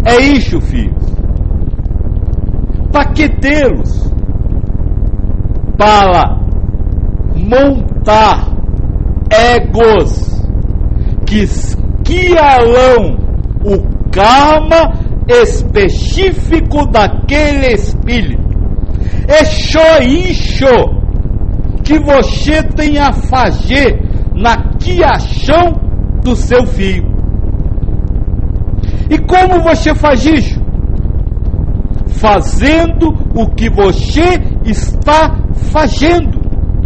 É isso, filhos. Para que tê-los? Para montar egos que guiarão o karma específico daquele espírito. É só isso que você tem a fazer na criação do seu filho. E como você faz isso? Fazendo o que você está fazendo.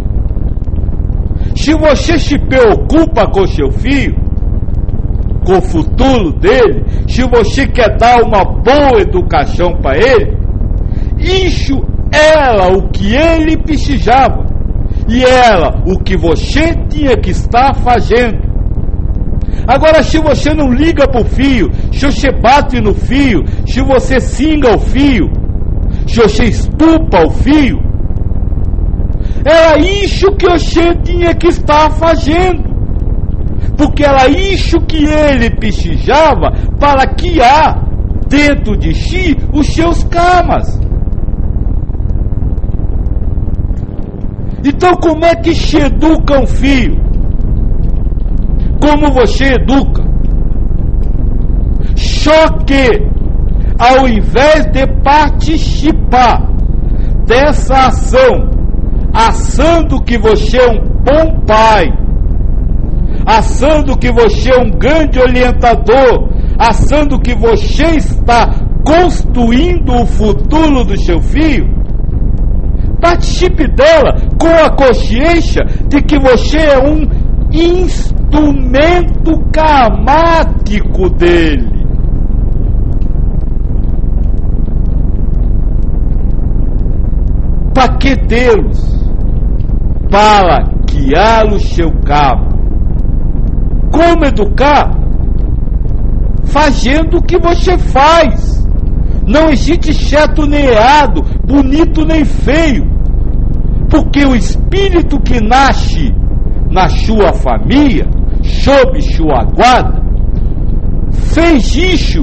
Se você se preocupa com seu filho, com o futuro dele, se você quer dar uma boa educação para ele, isso era o que ele precisava e era o que você tinha que estar fazendo. Agora, se você não liga para o filho, se você bate no filho, se você xinga o filho, se você estupa o filho, era isso que você tinha que estar fazendo, porque era isso que ele precisava para criar dentro de si os seus karmas. Então, como é que se educa um filho? Como você educa? Só que, ao invés de participar dessa ação, achando que você é um bom pai, achando que você é um grande orientador, achando que você está construindo o futuro do seu filho, participe dela com a consciência de que você é um instrumento karmático dele. Para que tê-los? Para guiar o seu karma. Como educar? Fazendo o que você faz. Não existe certo nem errado, bonito nem feio. Porque o espírito que nasce na sua família, sob sua guarda, fez isso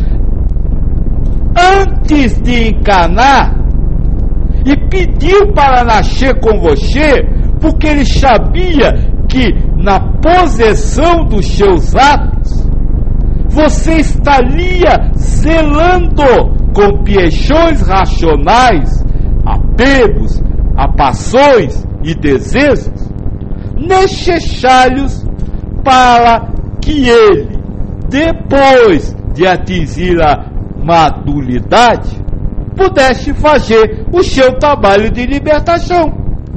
antes de encarnar e pediu para nascer com você, porque ele sabia que na possessão dos seus atos você estaria zelando com paixões racionais, apegos, paixões e desejos necessários para que ele, depois de atingir a maturidade, pudesse fazer o seu trabalho de libertação.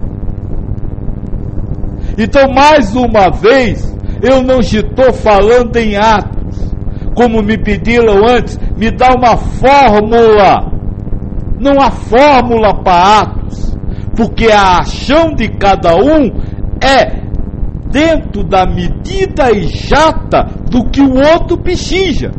Então, mais uma vez, eu não estou falando em atos, como me pediram antes, me dá uma fórmula. Não há fórmula para atos, porque a ação de cada um é dentro da medida exata do que o outro precisa.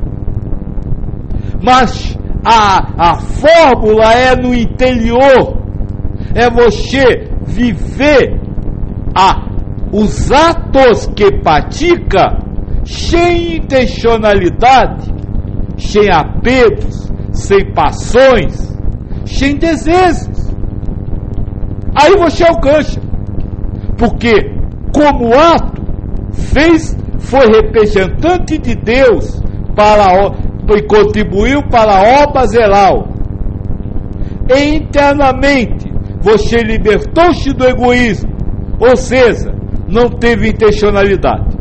Mas a fórmula é no interior, é você viver os atos que pratica sem intencionalidade, sem apegos, sem paixões, sem desejos. Aí você alcança, porque como ato foi representante de Deus e contribuiu para a obra geral. E internamente você libertou-se do egoísmo, ou seja, não teve intencionalidade.